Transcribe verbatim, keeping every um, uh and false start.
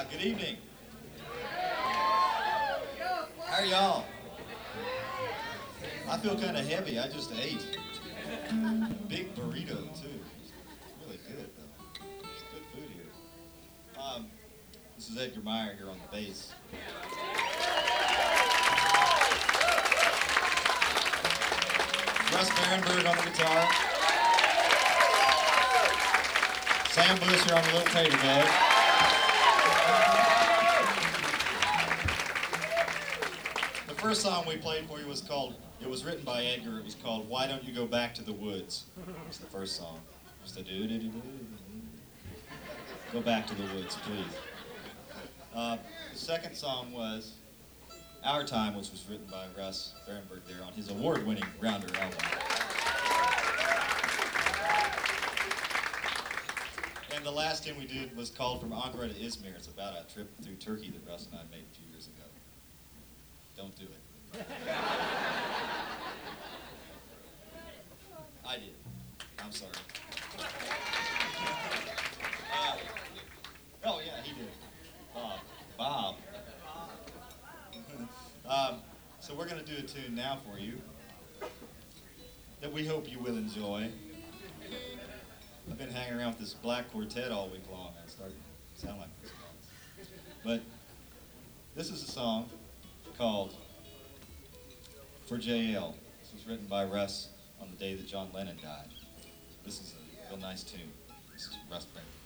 Good evening. How are y'all? I feel kind of heavy. I just ate. Big burrito, too. Really good, though. It's good food here. Um, this is Edgar Meyer here on the bass. Russ Barenberg on the guitar. Sam Busher on the little tater bag. The first song we played for you was called, it was written by Edgar, it was called Why Don't You Go Back to the Woods. It's the first song. Just a do do do do. Go back to the woods, please. Uh, the second song was Our Time, which was written by Russ Barenberg there on his award-winning Rounder album. And the last thing we did was called From Ankara to Izmir. It's about a trip through Turkey that Russ and I made a few years ago. Don't do it. I did. I'm sorry. Uh, oh yeah, he did. Bob. Bob. um, so we're going to do a tune now for you that we hope you will enjoy. I've been hanging around with this black quartet all week long. I started to sound like this. But this is a song called For J L. This was written by Russ on the day that John Lennon died. So this is a real nice tune. This is Russ Barenberg.